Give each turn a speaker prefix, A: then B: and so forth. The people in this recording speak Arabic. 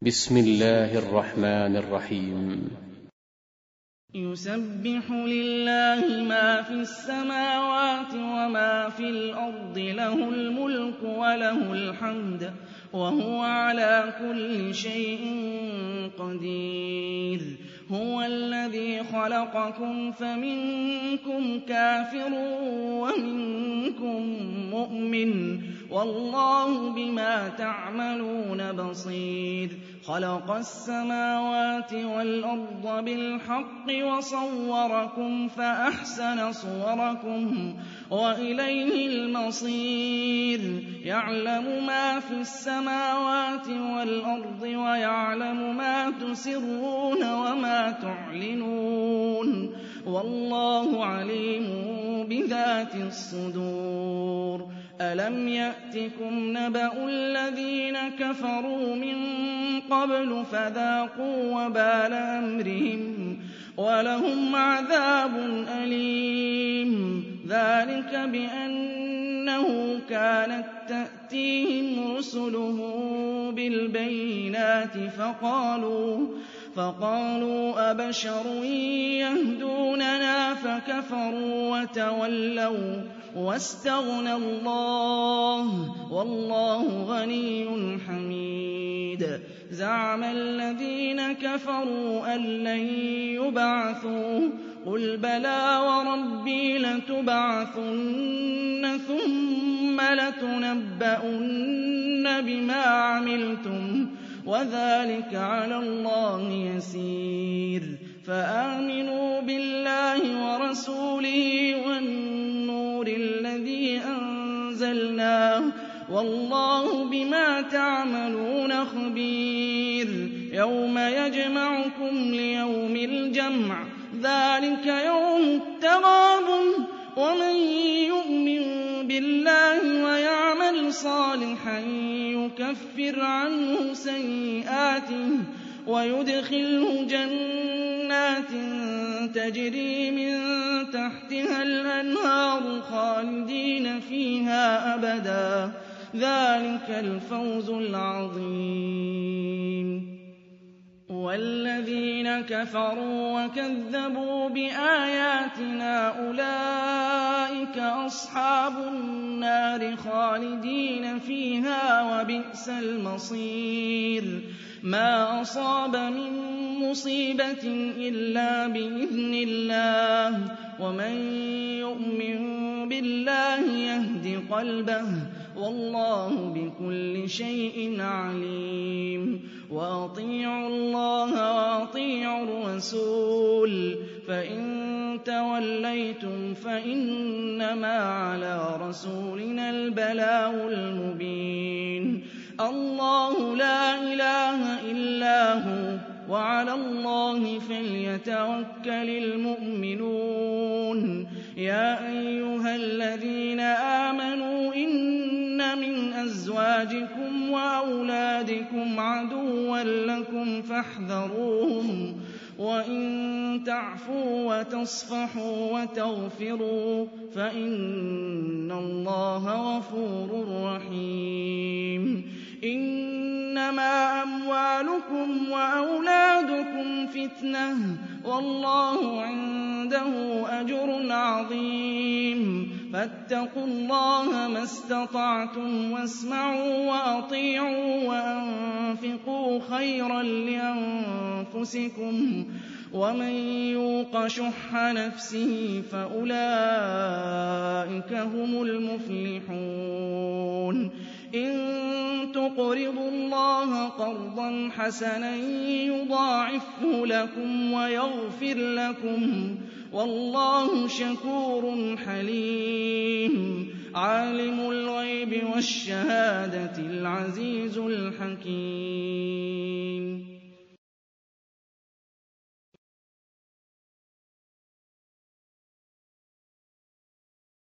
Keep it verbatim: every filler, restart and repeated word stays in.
A: بسم الله الرحمن الرحيم.
B: يسبح لله ما في السماوات وما في الأرض، له الملك وله الحمد وهو على كل شيء قدير. هو الذي خلقكم فمنكم كافر ومنكم مؤمن، والله بما تعملون بصير. خلق السماوات والأرض بالحق وصوركم فأحسن صوركم وإليه المصير. يعلم ما في السماوات والأرض ويعلم ما تسرون وما تعلنون، والله عليم بذات الصدور. ألم يأتكم نبأ الذين كفروا من قبل فذاقوا وبال أمرهم ولهم عذاب أليم. ذلك بأنه كانت تأتيهم رسلهم بالبينات فقالوا فقالوا أبشر يهدوننا فكفروا وتولوا واستغنى الله والله غني حميد. زعم الذين كفروا أن لن يبعثوا، قل بلى وربي لتبعثن ثم لتنبؤن بما عملتم وذلك على الله يسير. فآمنوا بالله ورسوله والنور الذي أنزلناه، والله بما تعملون خبير. يوم يجمعكم ليوم الجمع، ذلك يوم التغابن. ومن يؤمن بالله ويعمل صالحا يكفر عنه سيئاته ويدخله جنات تجري من تحتها الأنهار خالدين فيها أبدا، ذلك الفوز العظيم. والذين كفروا وكذبوا بآياتنا أولئك أصحاب النار خالدين فيها وبئس المصير. ما أصاب من مصيبة إلا بإذن الله، ومن يؤمن بالله يهد قلبه، والله بكل شيء عليم. وأطيعوا الله وأطيعوا الرسول، فإن توليتم فإنما على رسولنا البلاغ المبين. الله لا إله إلا هو، وعلى الله فليتوكل المؤمنون. يا أيها الذين آمنوا إن من أزواجكم وأولادكم عدوا لكم فاحذروهم، وإن تعفوا وتصفحوا وتغفروا فإن الله غفور رحيم. إنما أموالكم وأولادكم فتنة، والله عنده أجر عظيم. فاتقوا الله ما استطعتم واسمعوا وأطيعوا وأنفقوا خيرا لأنفسكم، ومن يوق شح نفسه فأولئك هم المفلحون. إن تقرضوا الله قرضا حسنا يضاعفه لكم ويغفر لكم، والله شكور حليم. عالم الغيب والشهادة العزيز الحكيم.